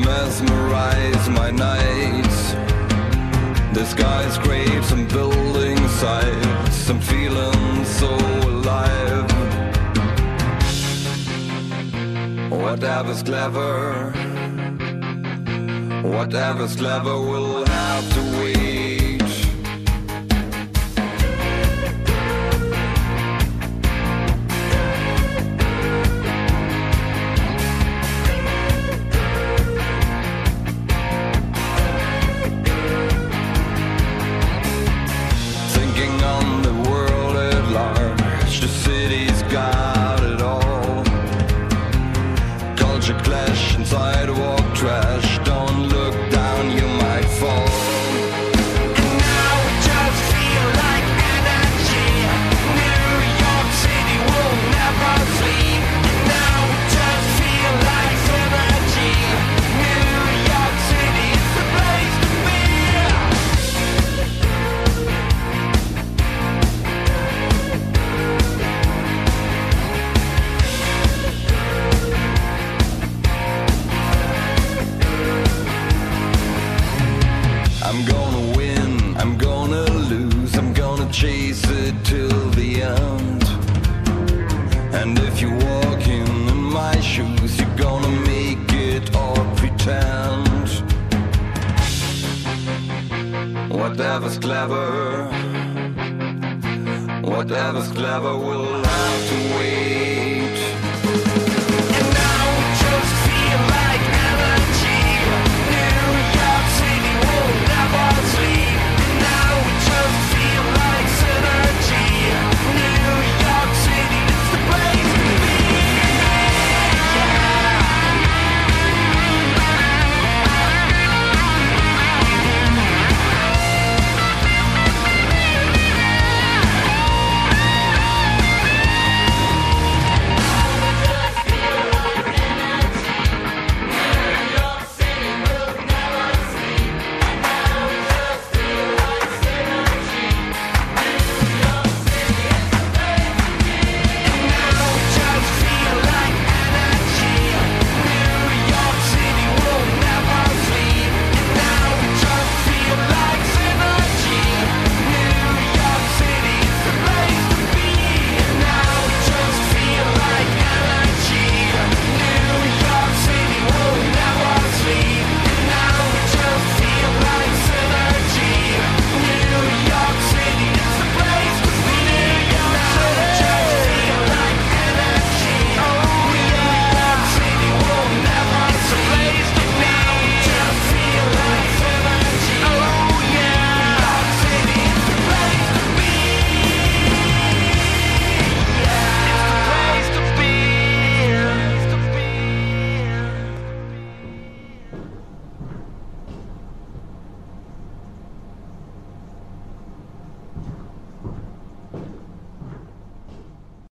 mesmerize my nights. The skyscrapers and building sites, I'm feeling so alive. Whatever's clever, whatever's clever will have to wait. Clash and sidewalk trash. Don't look down, you might fall. And now we just feel like energy. New York City will never sleep. And now we just feel like energy. New York City is the place to be. I'm gonna win, I'm gonna lose, I'm gonna chase it till the end. And if you're walking in my shoes, you're gonna make it or pretend. Whatever's clever, whatever's clever will have to wait.